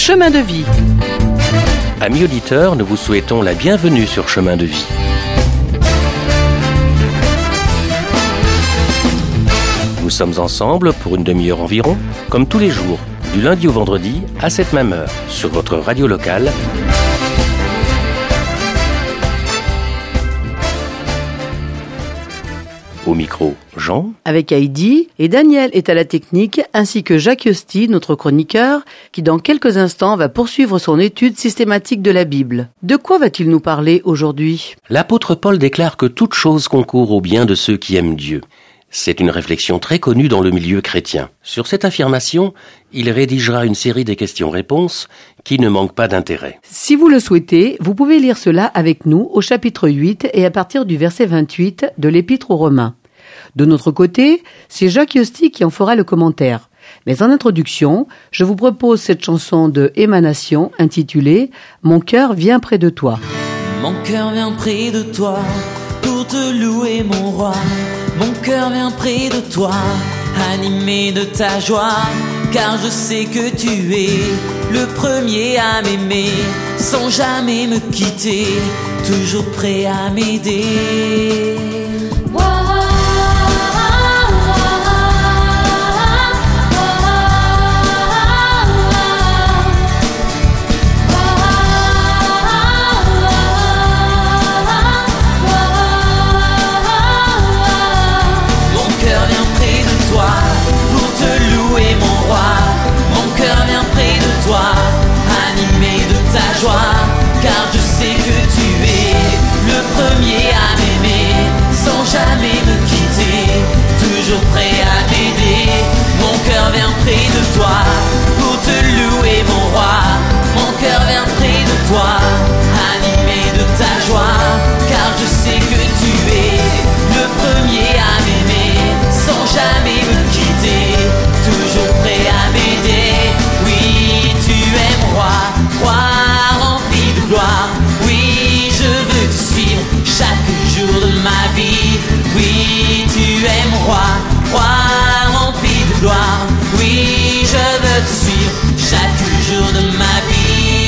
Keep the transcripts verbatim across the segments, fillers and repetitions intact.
Chemin de vie. Amis auditeurs, nous vous souhaitons la bienvenue sur Chemin de vie. Nous sommes ensemble pour une demi-heure environ, comme tous les jours, du lundi au vendredi à cette même heure, sur votre radio locale. Au micro, Jean. Avec Heidi, et Daniel est à la technique, ainsi que Jacques Yosti, notre chroniqueur, qui dans quelques instants va poursuivre son étude systématique de la Bible. De quoi va-t-il nous parler aujourd'hui ? L'apôtre Paul déclare que toute chose concourt au bien de ceux qui aiment Dieu. C'est une réflexion très connue dans le milieu chrétien. Sur cette affirmation, il rédigera une série de questions-réponses qui ne manquent pas d'intérêt. Si vous le souhaitez, vous pouvez lire cela avec nous au chapitre huit et à partir du verset vingt-huit de l'Épître aux Romains. De notre côté, c'est Jacques Yosti qui en fera le commentaire. Mais en introduction, je vous propose cette chanson de Émanation intitulée « Mon cœur vient près de toi ». Mon cœur vient près de toi pour te louer mon roi. Mon cœur vient près de toi, animé de ta joie, car je sais que tu es le premier à m'aimer, sans jamais me quitter, toujours prêt à m'aider. Car je sais que tu es le premier à m'aimer, sans jamais me quitter, toujours prêt à m'aider. Mon cœur vient près de toi pour te louer mon roi. Mon cœur vient près de toi, animé de ta joie, car je sais que tu es le premier à m'aimer, sans jamais me quitter, toujours prêt à m'aider. Oui, tu es mon roi, roi rempli de gloire. Oui, je veux te suivre chaque jour de ma vie. Oui, tu es mon roi, roi rempli de gloire. Oui, je veux te suivre chaque jour de ma vie.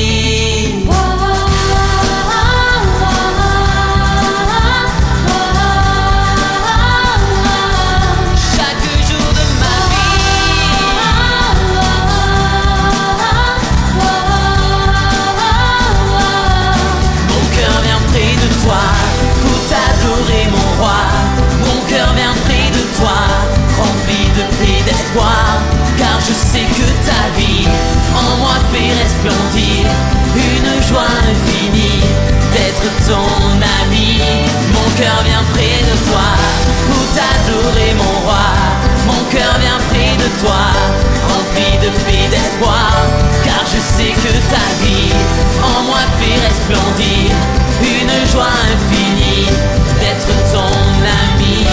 Pour t'adorer mon roi, mon cœur vient près de toi, rempli de paix, d'espoir, car je sais que ta vie en moi fait resplendir une joie infinie d'être ton ami. Mon cœur vient près de toi pour t'adorer mon roi, mon cœur vient près de toi, rempli de paix, d'espoir, car je sais que ta vie en moi fait resplendir une joie infinie d'être ton ami.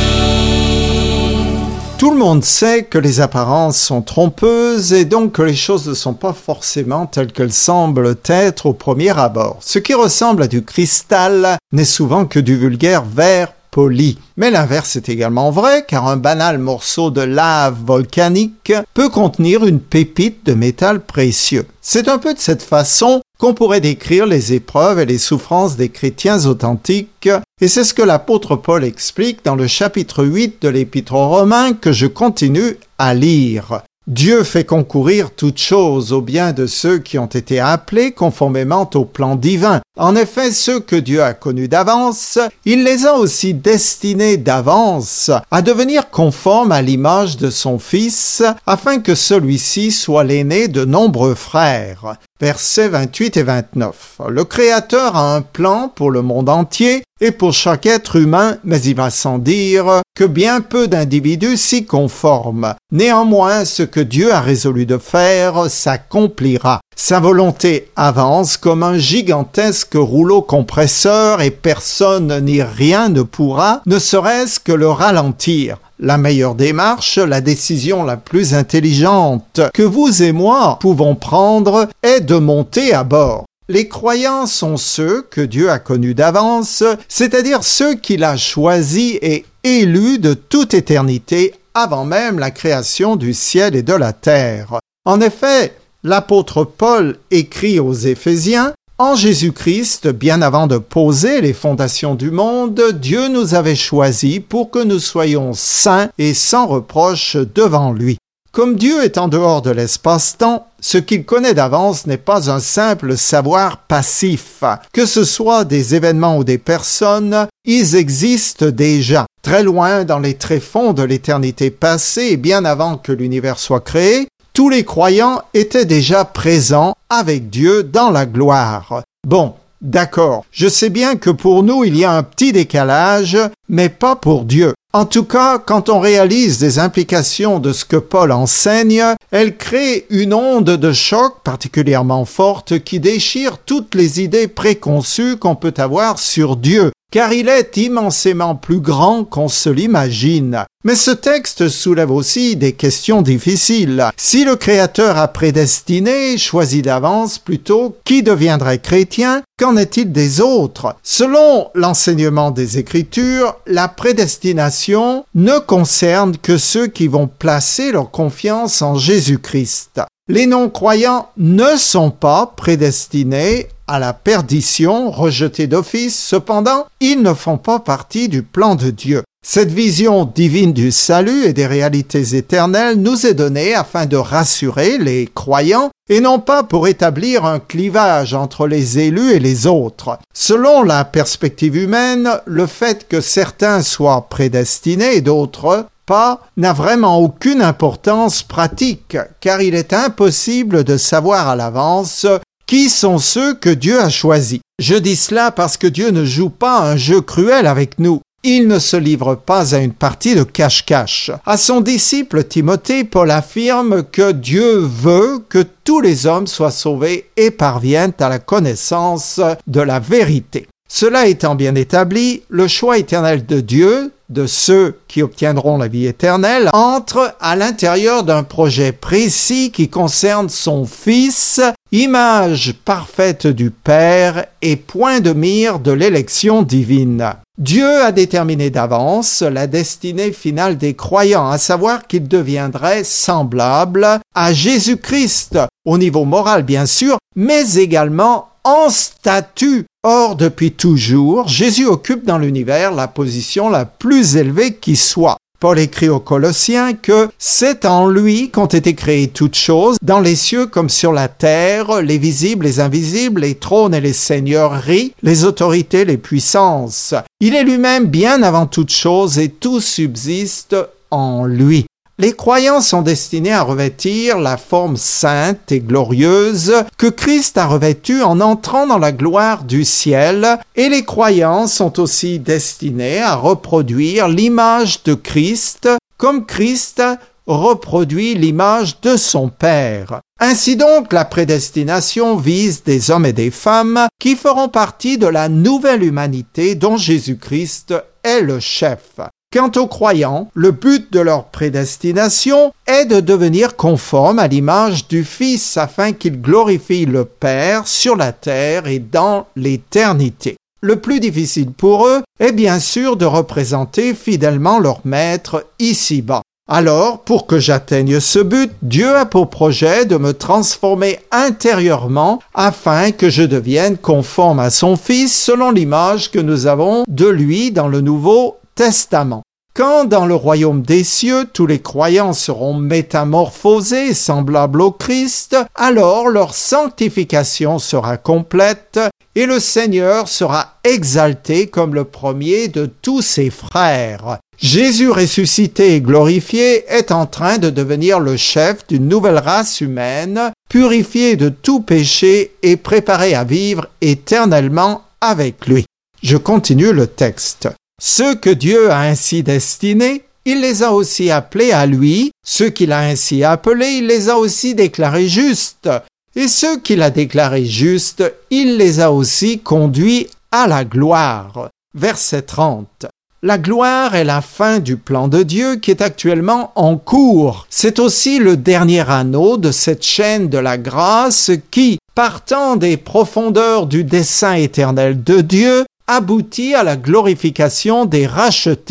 Tout le monde sait que les apparences sont trompeuses et donc que les choses ne sont pas forcément telles qu'elles semblent être au premier abord. Ce qui ressemble à du cristal n'est souvent que du vulgaire verre poli. Mais l'inverse est également vrai, car un banal morceau de lave volcanique peut contenir une pépite de métal précieux. C'est un peu de cette façon qu'on pourrait décrire les épreuves et les souffrances des chrétiens authentiques, et c'est ce que l'apôtre Paul explique dans le chapitre huit de l'Épître aux Romains que je continue à lire. Dieu fait concourir toutes choses au bien de ceux qui ont été appelés conformément au plan divin. En effet, ceux que Dieu a connus d'avance, il les a aussi destinés d'avance à devenir conformes à l'image de son Fils, afin que celui-ci soit l'aîné de nombreux frères. Versets vingt-huit et vingt-neuf. Le Créateur a un plan pour le monde entier et pour chaque être humain, mais il va sans dire que bien peu d'individus s'y conforment. Néanmoins, ce que Dieu a résolu de faire s'accomplira. Sa volonté avance comme un gigantesque rouleau compresseur et personne ni rien ne pourra, ne serait-ce que le ralentir. La meilleure démarche, la décision la plus intelligente que vous et moi pouvons prendre est de monter à bord. Les croyants sont ceux que Dieu a connus d'avance, c'est-à-dire ceux qu'il a choisis et élus de toute éternité avant même la création du ciel et de la terre. En effet, L'apôtre Paul écrit aux Éphésiens: « En Jésus-Christ, bien avant de poser les fondations du monde, Dieu nous avait choisis pour que nous soyons saints et sans reproche devant lui. » Comme Dieu est en dehors de l'espace-temps, ce qu'il connaît d'avance n'est pas un simple savoir passif. Que ce soit des événements ou des personnes, ils existent déjà. Très loin dans les tréfonds de l'éternité passée et bien avant que l'univers soit créé, tous les croyants étaient déjà présents avec Dieu dans la gloire. Bon, d'accord, je sais bien que pour nous il y a un petit décalage, mais pas pour Dieu. En tout cas, quand on réalise les implications de ce que Paul enseigne, elle crée une onde de choc particulièrement forte qui déchire toutes les idées préconçues qu'on peut avoir sur Dieu, car il est immensément plus grand qu'on se l'imagine. Mais ce texte soulève aussi des questions difficiles. Si le Créateur a prédestiné, choisi d'avance plutôt, qui deviendrait chrétien, qu'en est-il des autres? Selon l'enseignement des Écritures, la prédestination ne concerne que ceux qui vont placer leur confiance en Jésus-Christ. Les non-croyants ne sont pas prédestinés à la perdition, rejetés d'office. Cependant, ils ne font pas partie du plan de Dieu. Cette vision divine du salut et des réalités éternelles nous est donnée afin de rassurer les croyants et non pas pour établir un clivage entre les élus et les autres. Selon la perspective humaine, le fait que certains soient prédestinés et d'autres pas n'a vraiment aucune importance pratique, car il est impossible de savoir à l'avance qui sont ceux que Dieu a choisis. Je dis cela parce que Dieu ne joue pas un jeu cruel avec nous. Il ne se livre pas à une partie de cache-cache. À son disciple Timothée, Paul affirme que Dieu veut que tous les hommes soient sauvés et parviennent à la connaissance de la vérité. Cela étant bien établi, le choix éternel de Dieu, de ceux qui obtiendront la vie éternelle, entre à l'intérieur d'un projet précis qui concerne son Fils, image parfaite du Père et point de mire de l'élection divine. Dieu a déterminé d'avance la destinée finale des croyants, à savoir qu'ils deviendraient semblables à Jésus-Christ, au niveau moral bien sûr, mais également en statut. Or, depuis toujours, Jésus occupe dans l'univers la position la plus élevée qui soit. Paul écrit aux Colossiens que c'est en lui qu'ont été créées toutes choses, dans les cieux comme sur la terre, les visibles, les invisibles, les trônes et les seigneuries, les autorités, les puissances. Il est lui-même bien avant toutes choses et tout subsiste en lui. Les croyants sont destinés à revêtir la forme sainte et glorieuse que Christ a revêtue en entrant dans la gloire du ciel, et les croyants sont aussi destinés à reproduire l'image de Christ, comme Christ reproduit l'image de son Père. Ainsi donc, la prédestination vise des hommes et des femmes qui feront partie de la nouvelle humanité dont Jésus-Christ est le chef. Quant aux croyants, le but de leur prédestination est de devenir conformes à l'image du Fils afin qu'ils glorifient le Père sur la terre et dans l'éternité. Le plus difficile pour eux est bien sûr de représenter fidèlement leur Maître ici-bas. Alors, pour que j'atteigne ce but, Dieu a pour projet de me transformer intérieurement afin que je devienne conforme à son Fils selon l'image que nous avons de lui dans le Nouveau Testament. Quand dans le royaume des cieux tous les croyants seront métamorphosés semblables au Christ, alors leur sanctification sera complète et le Seigneur sera exalté comme le premier de tous ses frères. Jésus ressuscité et glorifié est en train de devenir le chef d'une nouvelle race humaine, purifiée de tout péché et préparée à vivre éternellement avec lui. Je continue le texte. Ceux que Dieu a ainsi destinés, il les a aussi appelés à lui. Ceux qu'il a ainsi appelés, il les a aussi déclarés justes. Et ceux qu'il a déclarés justes, il les a aussi conduits à la gloire. Verset trente. La gloire est la fin du plan de Dieu qui est actuellement en cours. C'est aussi le dernier anneau de cette chaîne de la grâce qui, partant des profondeurs du dessein éternel de Dieu, aboutit à la glorification des rachetés.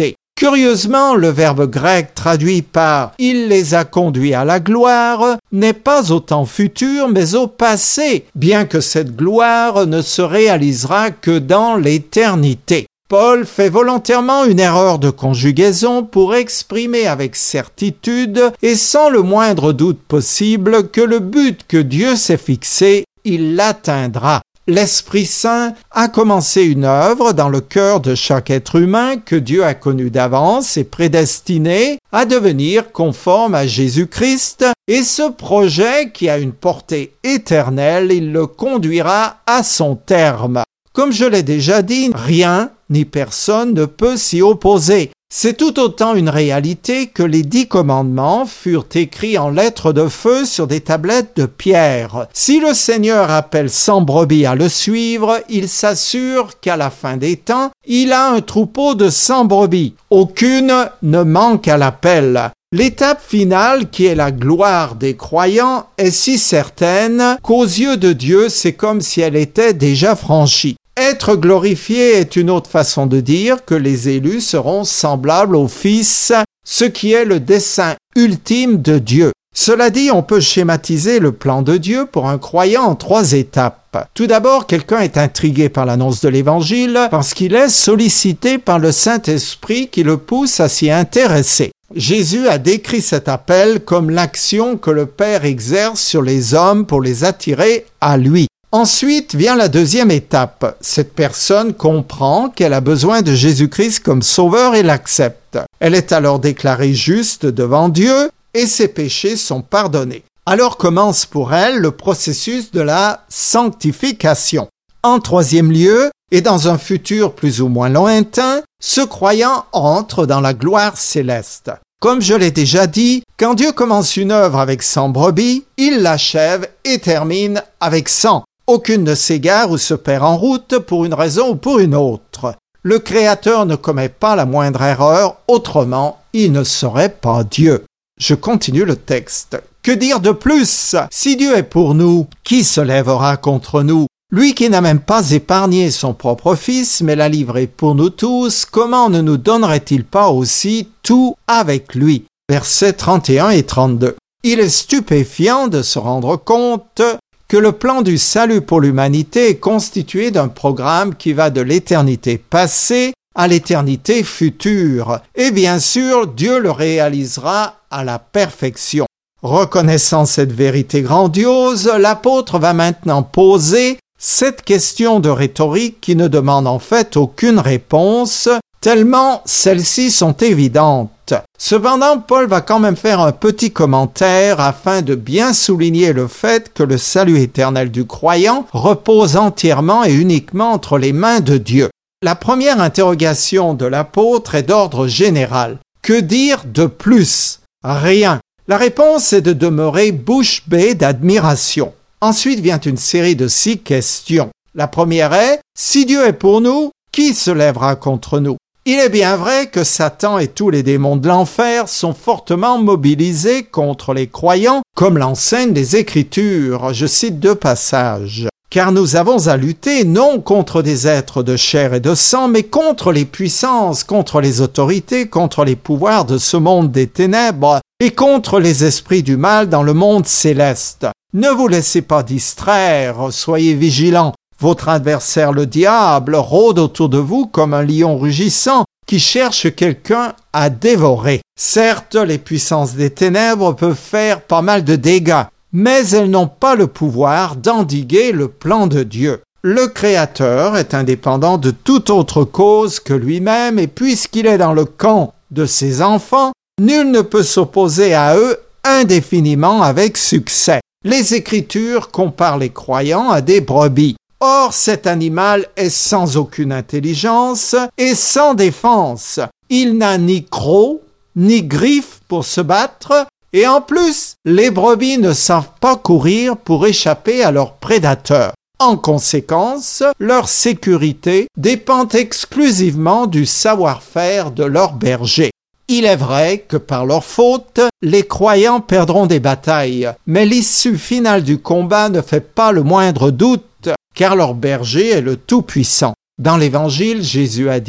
Curieusement, le verbe grec traduit par « il les a conduits à la gloire » n'est pas au temps futur, mais au passé, bien que cette gloire ne se réalisera que dans l'éternité. Paul fait volontairement une erreur de conjugaison pour exprimer avec certitude et sans le moindre doute possible que le but que Dieu s'est fixé, il l'atteindra. L'Esprit Saint a commencé une œuvre dans le cœur de chaque être humain que Dieu a connu d'avance et prédestiné à devenir conforme à Jésus-Christ, et ce projet qui a une portée éternelle, il le conduira à son terme. Comme je l'ai déjà dit, rien ni personne ne peut s'y opposer. C'est tout autant une réalité que les dix commandements furent écrits en lettres de feu sur des tablettes de pierre. Si le Seigneur appelle cent brebis à le suivre, il s'assure qu'à la fin des temps, il a un troupeau de cent brebis. Aucune ne manque à l'appel. L'étape finale, qui est la gloire des croyants, est si certaine qu'aux yeux de Dieu, c'est comme si elle était déjà franchie. Être glorifié est une autre façon de dire que les élus seront semblables au Fils, ce qui est le dessein ultime de Dieu. Cela dit, on peut schématiser le plan de Dieu pour un croyant en trois étapes. Tout d'abord, quelqu'un est intrigué par l'annonce de l'Évangile parce qu'il est sollicité par le Saint-Esprit qui le pousse à s'y intéresser. Jésus a décrit cet appel comme l'action que le Père exerce sur les hommes pour les attirer à lui. Ensuite vient la deuxième étape. Cette personne comprend qu'elle a besoin de Jésus-Christ comme sauveur et l'accepte. Elle est alors déclarée juste devant Dieu et ses péchés sont pardonnés. Alors commence pour elle le processus de la sanctification. En troisième lieu, et dans un futur plus ou moins lointain, ce croyant entre dans la gloire céleste. Comme je l'ai déjà dit, quand Dieu commence une œuvre avec cent brebis, il l'achève et termine avec cent. Aucune ne s'égare ou se perd en route pour une raison ou pour une autre. Le Créateur ne commet pas la moindre erreur, autrement, il ne serait pas Dieu. Je continue le texte. Que dire de plus? Si Dieu est pour nous, qui se lèvera contre nous? Lui qui n'a même pas épargné son propre Fils, mais l'a livré pour nous tous, comment ne nous donnerait-il pas aussi tout avec lui? Versets trente et un et trente-deux. Il est stupéfiant de se rendre compte que le plan du salut pour l'humanité est constitué d'un programme qui va de l'éternité passée à l'éternité future. Et bien sûr, Dieu le réalisera à la perfection. Reconnaissant cette vérité grandiose, l'apôtre va maintenant poser cette question de rhétorique qui ne demande en fait aucune réponse, tellement celles-ci sont évidentes. Cependant, Paul va quand même faire un petit commentaire afin de bien souligner le fait que le salut éternel du croyant repose entièrement et uniquement entre les mains de Dieu. La première interrogation de l'apôtre est d'ordre général. Que dire de plus? Rien. La réponse est de demeurer bouche bée d'admiration. Ensuite vient une série de six questions. La première est, si Dieu est pour nous, qui se lèvera contre nous? Il est bien vrai que Satan et tous les démons de l'enfer sont fortement mobilisés contre les croyants, comme l'enseignent les Écritures. Je cite deux passages. Car nous avons à lutter non contre des êtres de chair et de sang, mais contre les puissances, contre les autorités, contre les pouvoirs de ce monde des ténèbres et contre les esprits du mal dans le monde céleste. Ne vous laissez pas distraire, soyez vigilants. Votre adversaire le diable rôde autour de vous comme un lion rugissant qui cherche quelqu'un à dévorer. Certes, les puissances des ténèbres peuvent faire pas mal de dégâts, mais elles n'ont pas le pouvoir d'endiguer le plan de Dieu. Le Créateur est indépendant de toute autre cause que lui-même, et puisqu'il est dans le camp de ses enfants, nul ne peut s'opposer à eux indéfiniment avec succès. Les Écritures comparent les croyants à des brebis. Or, cet animal est sans aucune intelligence et sans défense. Il n'a ni croc, ni griffes pour se battre, et en plus, les brebis ne savent pas courir pour échapper à leurs prédateurs. En conséquence, leur sécurité dépend exclusivement du savoir-faire de leurs bergers. Il est vrai que par leur faute, les croyants perdront des batailles, mais l'issue finale du combat ne fait pas le moindre doute, car leur berger est le Tout-Puissant. Dans l'Évangile, Jésus a dit «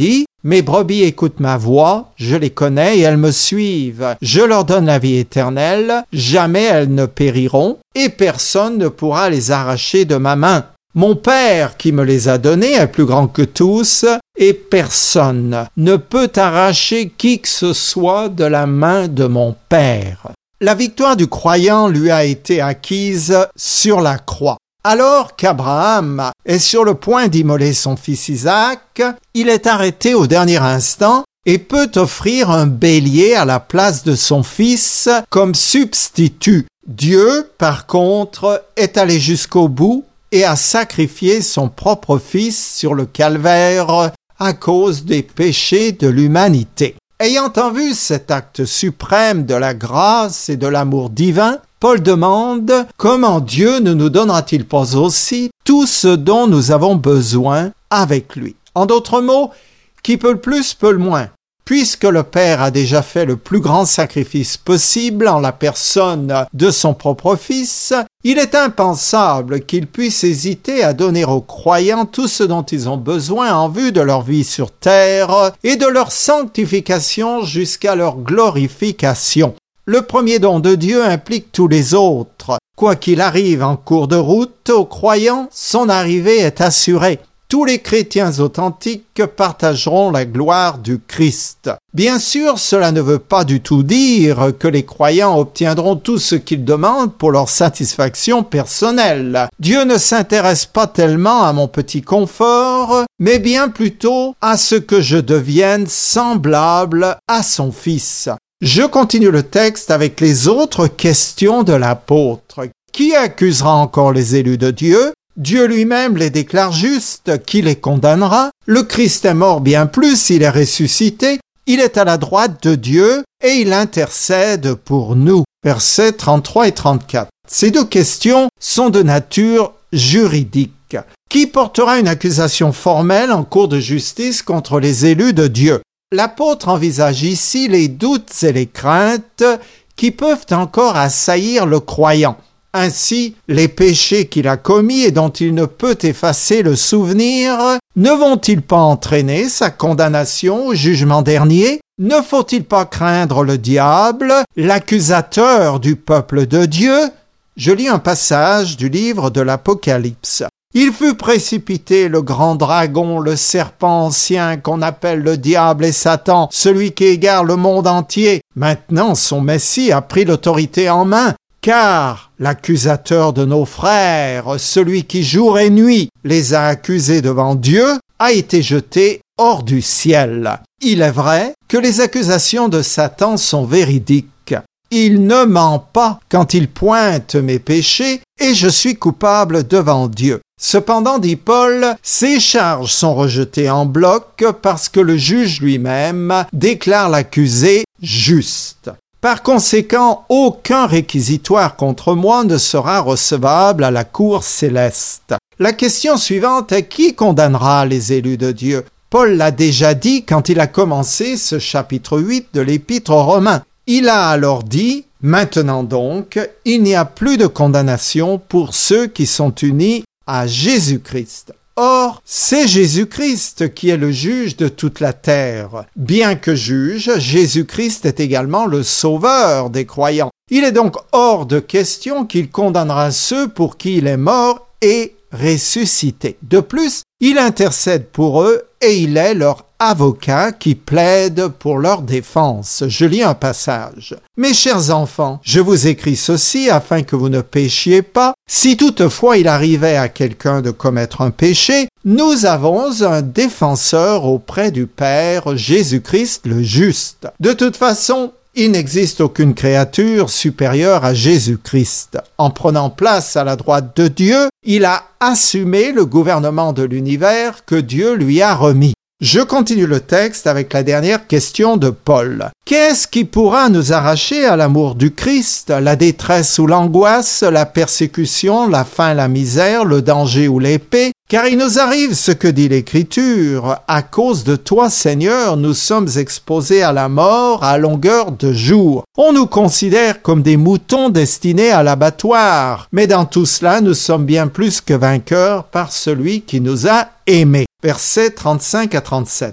Mes brebis écoutent ma voix, je les connais et elles me suivent. Je leur donne la vie éternelle, jamais elles ne périront, et personne ne pourra les arracher de ma main. Mon Père qui me les a donnés est plus grand que tous, et personne ne peut arracher qui que ce soit de la main de mon Père. La victoire du croyant lui a été acquise sur la croix. Alors qu'Abraham est sur le point d'immoler son fils Isaac, il est arrêté au dernier instant et peut offrir un bélier à la place de son fils comme substitut. Dieu, par contre, est allé jusqu'au bout et a sacrifié son propre fils sur le calvaire à cause des péchés de l'humanité. Ayant en vue cet acte suprême de la grâce et de l'amour divin, Paul demande comment Dieu ne nous donnera-t-il pas aussi tout ce dont nous avons besoin avec lui. En d'autres mots, qui peut le plus peut le moins. Puisque le Père a déjà fait le plus grand sacrifice possible en la personne de son propre Fils, il est impensable qu'il puisse hésiter à donner aux croyants tout ce dont ils ont besoin en vue de leur vie sur terre et de leur sanctification jusqu'à leur glorification. Le premier don de Dieu implique tous les autres. Quoi qu'il arrive en cours de route, aux croyants, son arrivée est assurée. Tous les chrétiens authentiques partageront la gloire du Christ. Bien sûr, cela ne veut pas du tout dire que les croyants obtiendront tout ce qu'ils demandent pour leur satisfaction personnelle. Dieu ne s'intéresse pas tellement à mon petit confort, mais bien plutôt à ce que je devienne semblable à son Fils. Je continue le texte avec les autres questions de l'apôtre. Qui accusera encore les élus de Dieu ? Dieu lui-même les déclare justes, qui les condamnera? Le Christ est mort bien plus, il est ressuscité, il est à la droite de Dieu et il intercède pour nous. Versets trente-trois et trente-quatre. Ces deux questions sont de nature juridique. Qui portera une accusation formelle en cour de justice contre les élus de Dieu? L'apôtre envisage ici les doutes et les craintes qui peuvent encore assaillir le croyant. Ainsi, les péchés qu'il a commis et dont il ne peut effacer le souvenir, ne vont-ils pas entraîner sa condamnation au jugement dernier? Ne faut-il pas craindre le diable, l'accusateur du peuple de Dieu? Je lis un passage du livre de l'Apocalypse. Il fut précipité le grand dragon, le serpent ancien qu'on appelle le diable et Satan, celui qui égare le monde entier. Maintenant, son Messie a pris l'autorité en main. Car l'accusateur de nos frères, celui qui jour et nuit les a accusés devant Dieu, a été jeté hors du ciel. Il est vrai que les accusations de Satan sont véridiques. Il ne ment pas quand il pointe mes péchés et je suis coupable devant Dieu. Cependant, dit Paul, ces charges sont rejetées en bloc parce que le juge lui-même déclare l'accusé juste. Par conséquent, aucun réquisitoire contre moi ne sera recevable à la cour céleste. La question suivante est qui condamnera les élus de Dieu? Paul l'a déjà dit quand il a commencé ce chapitre huit de l'Épître aux Romains. Il a alors dit « Maintenant donc, il n'y a plus de condamnation pour ceux qui sont unis à Jésus-Christ. » Or, c'est Jésus-Christ qui est le juge de toute la terre. Bien que juge, Jésus-Christ est également le sauveur des croyants. Il est donc hors de question qu'il condamnera ceux pour qui il est mort et ressuscité. De plus, il intercède pour eux et il est leur avocat qui plaide pour leur défense. Je lis un passage. « Mes chers enfants, je vous écris ceci afin que vous ne péchiez pas. Si toutefois il arrivait à quelqu'un de commettre un péché, nous avons un défenseur auprès du Père, Jésus-Christ le juste. De toute façon, il n'existe aucune créature supérieure à Jésus-Christ. En prenant place à la droite de Dieu, il a assumé le gouvernement de l'univers que Dieu lui a remis. Je continue le texte avec la dernière question de Paul. Qu'est-ce qui pourra nous arracher à l'amour du Christ, la détresse ou l'angoisse, la persécution, la faim, la misère, le danger ou l'épée? Car il nous arrive ce que dit l'Écriture. À cause de toi, Seigneur, nous sommes exposés à la mort à longueur de jour. On nous considère comme des moutons destinés à l'abattoir. Mais dans tout cela, nous sommes bien plus que vainqueurs par celui qui nous a aimés. Versets trente-cinq à trente-sept.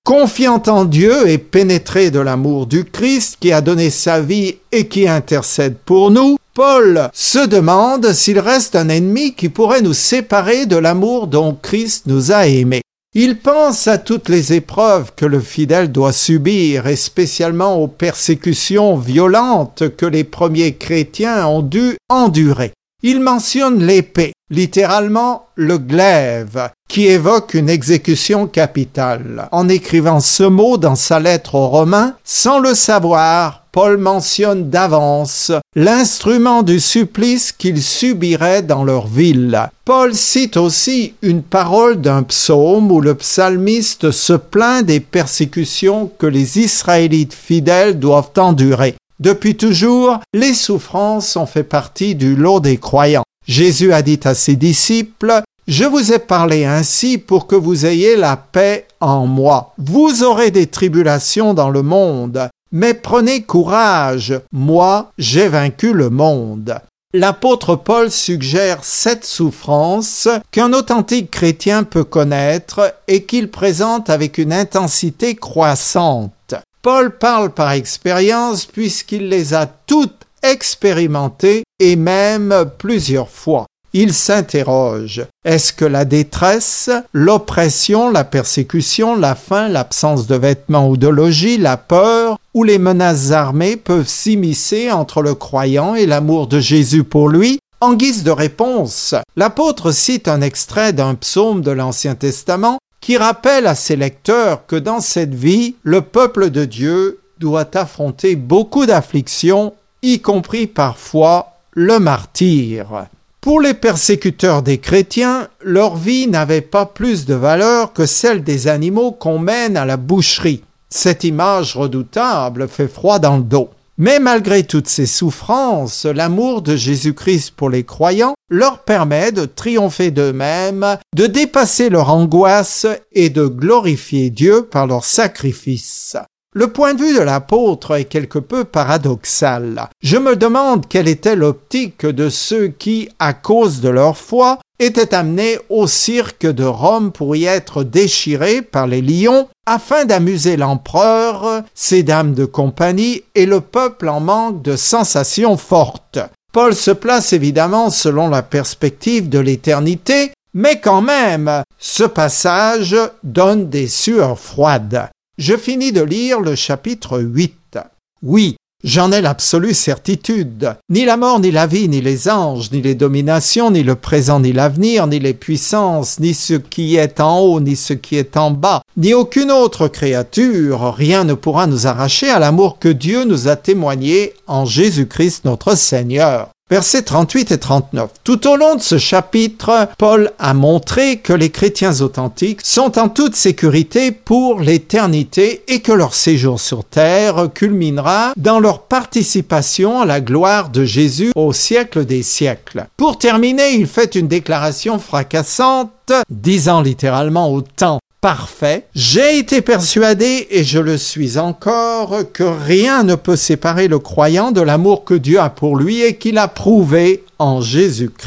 Confiant en Dieu et pénétré de l'amour du Christ qui a donné sa vie et qui intercède pour nous, Paul se demande s'il reste un ennemi qui pourrait nous séparer de l'amour dont Christ nous a aimés. Il pense à toutes les épreuves que le fidèle doit subir et spécialement aux persécutions violentes que les premiers chrétiens ont dû endurer. Il mentionne l'épée, littéralement le glaive, qui évoque une exécution capitale. En écrivant ce mot dans sa lettre aux Romains, sans le savoir, Paul mentionne d'avance l'instrument du supplice qu'ils subiraient dans leur ville. Paul cite aussi une parole d'un psaume où le psalmiste se plaint des persécutions que les Israélites fidèles doivent endurer. Depuis toujours, les souffrances ont fait partie du lot des croyants. Jésus a dit à ses disciples « Je vous ai parlé ainsi pour que vous ayez la paix en moi. Vous aurez des tribulations dans le monde, mais prenez courage, moi j'ai vaincu le monde. » L'apôtre Paul suggère sept souffrances qu'un authentique chrétien peut connaître et qu'il présente avec une intensité croissante. Paul parle par expérience puisqu'il les a toutes expérimentées et même plusieurs fois. Il s'interroge. Est-ce que la détresse, l'oppression, la persécution, la faim, l'absence de vêtements ou de logis, la peur ou les menaces armées peuvent s'immiscer entre le croyant et l'amour de Jésus pour lui? En guise de réponse, l'apôtre cite un extrait d'un psaume de l'Ancien Testament qui rappelle à ses lecteurs que dans cette vie, le peuple de Dieu doit affronter beaucoup d'afflictions, y compris parfois le martyre. Pour les persécuteurs des chrétiens, leur vie n'avait pas plus de valeur que celle des animaux qu'on mène à la boucherie. Cette image redoutable fait froid dans le dos. Mais malgré toutes ces souffrances, l'amour de Jésus-Christ pour les croyants leur permet de triompher d'eux-mêmes, de dépasser leur angoisse et de glorifier Dieu par leur sacrifice. Le point de vue de l'apôtre est quelque peu paradoxal. Je me demande quelle était l'optique de ceux qui, à cause de leur foi, étaient amenés au cirque de Rome pour y être déchirés par les lions afin d'amuser l'empereur, ses dames de compagnie et le peuple en manque de sensations fortes. Paul se place évidemment selon la perspective de l'éternité, mais quand même, ce passage donne des sueurs froides. Je finis de lire le chapitre huit. Oui, j'en ai l'absolue certitude. Ni la mort, ni la vie, ni les anges, ni les dominations, ni le présent, ni l'avenir, ni les puissances, ni ce qui est en haut, ni ce qui est en bas, ni aucune autre créature, rien ne pourra nous arracher à l'amour que Dieu nous a témoigné en Jésus-Christ notre Seigneur. Versets trente-huit et trente-neuf. Tout au long de ce chapitre, Paul a montré que les chrétiens authentiques sont en toute sécurité pour l'éternité et que leur séjour sur terre culminera dans leur participation à la gloire de Jésus au siècle des siècles. Pour terminer, il fait une déclaration fracassante, disant littéralement au temps parfait, « J'ai été persuadé, et je le suis encore, que rien ne peut séparer le croyant de l'amour que Dieu a pour lui et qu'il a prouvé en Jésus-Christ. »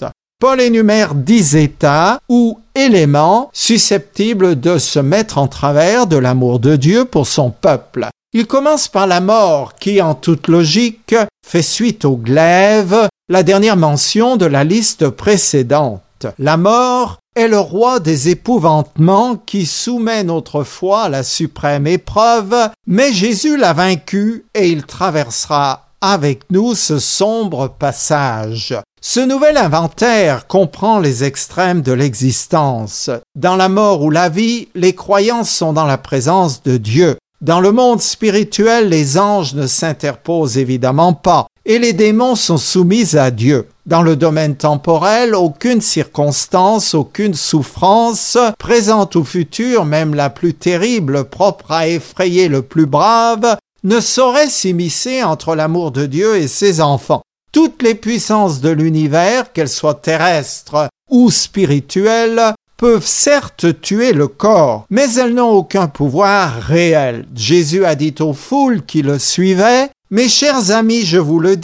Paul énumère dix états ou éléments susceptibles de se mettre en travers de l'amour de Dieu pour son peuple. Il commence par la mort qui, en toute logique, fait suite au glaive, la dernière mention de la liste précédente. La mort est le roi des épouvantements qui soumet notre foi à la suprême épreuve, mais Jésus l'a vaincu et il traversera avec nous ce sombre passage. Ce nouvel inventaire comprend les extrêmes de l'existence. Dans la mort ou la vie, les croyants sont dans la présence de Dieu. Dans le monde spirituel, les anges ne s'interposent évidemment pas et les démons sont soumis à Dieu. Dans le domaine temporel, aucune circonstance, aucune souffrance, présente ou future, même la plus terrible, propre à effrayer le plus brave, ne saurait s'immiscer entre l'amour de Dieu et ses enfants. Toutes les puissances de l'univers, qu'elles soient terrestres ou spirituelles, peuvent certes tuer le corps, mais elles n'ont aucun pouvoir réel. Jésus a dit aux foules qui le suivaient « Mes chers amis, je vous le dis,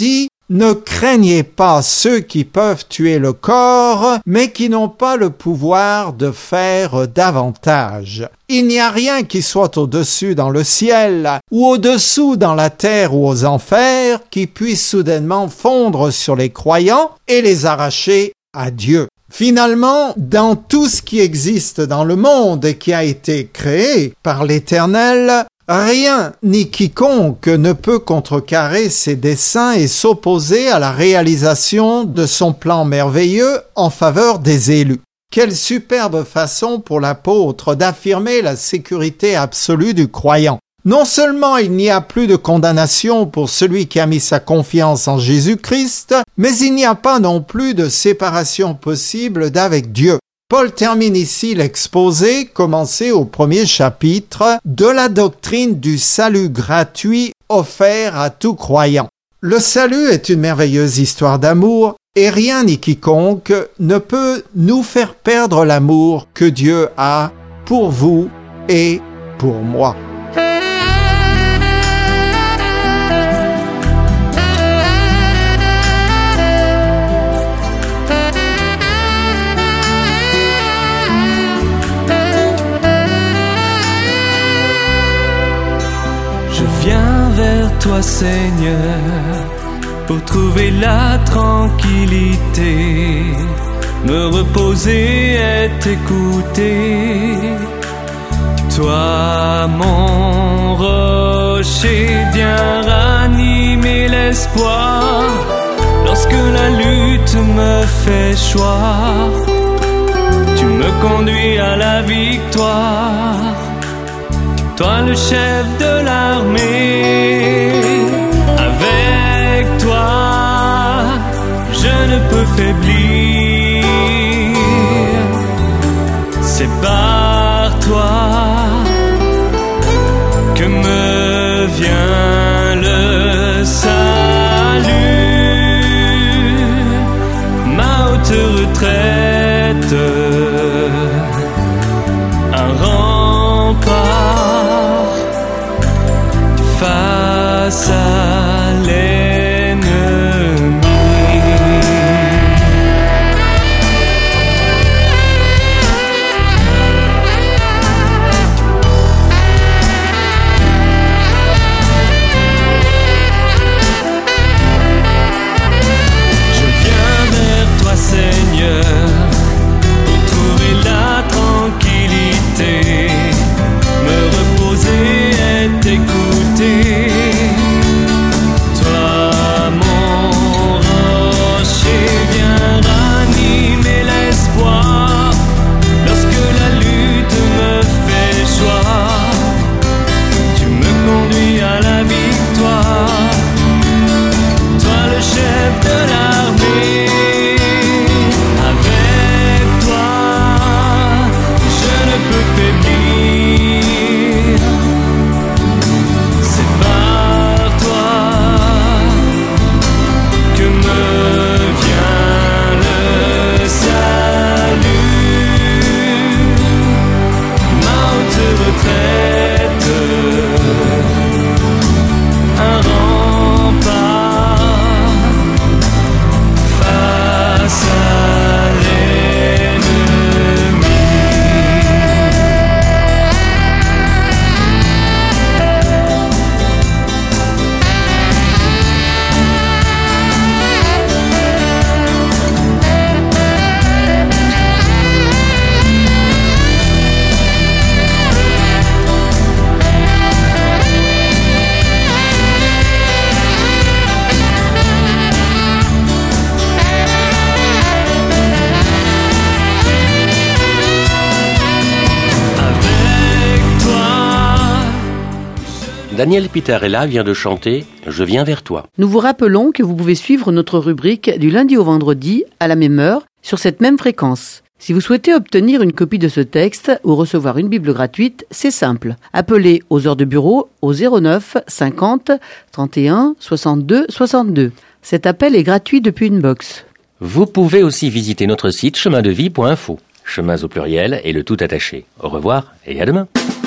Ne craignez pas ceux qui peuvent tuer le corps, mais qui n'ont pas le pouvoir de faire davantage. Il n'y a rien qui soit au-dessus dans le ciel, ou au-dessous dans la terre ou aux enfers, qui puisse soudainement fondre sur les croyants et les arracher à Dieu. Finalement, dans tout ce qui existe dans le monde et qui a été créé par l'Éternel, rien ni quiconque ne peut contrecarrer ses desseins et s'opposer à la réalisation de son plan merveilleux en faveur des élus. Quelle superbe façon pour l'apôtre d'affirmer la sécurité absolue du croyant. Non seulement il n'y a plus de condamnation pour celui qui a mis sa confiance en Jésus-Christ, mais il n'y a pas non plus de séparation possible d'avec Dieu. Paul termine ici l'exposé, commencé au premier chapitre, de la doctrine du salut gratuit offert à tout croyant. Le salut est une merveilleuse histoire d'amour, et rien ni quiconque ne peut nous faire perdre l'amour que Dieu a pour vous et pour moi. Je viens vers toi, Seigneur, pour trouver la tranquillité, me reposer et t'écouter. Toi, mon rocher, viens ranimer l'espoir. Lorsque la lutte me fait choix, tu me conduis à la victoire. Toi le chef de l'armée, avec toi je ne peux faiblir. C'est par toi que me vient le salut, ma haute retraite, un rempart face à l'ennemi. Je viens vers toi, Seigneur, pour trouver la tranquillité, me reposer et t'écouter. Toi, mon rocher, viens ranimer l'espoir. Lorsque la lutte me fait choix, tu me conduis à la victoire. Toi, le chef de l'armée, avec toi je ne peux faiblir. C'est par toi que me vient le salut, ma haute retraite, un rempart face à l'ennemi. Daniel Pitarella vient de chanter « Je viens vers toi ». Nous vous rappelons que vous pouvez suivre notre rubrique du lundi au vendredi à la même heure sur cette même fréquence. Si vous souhaitez obtenir une copie de ce texte ou recevoir une Bible gratuite, c'est simple. Appelez aux heures de bureau au zéro neuf cinquante trente et un soixante-deux soixante-deux. Cet appel est gratuit depuis une box. Vous pouvez aussi visiter notre site chemin de vie point info. Chemins au pluriel et le tout attaché. Au revoir et à demain.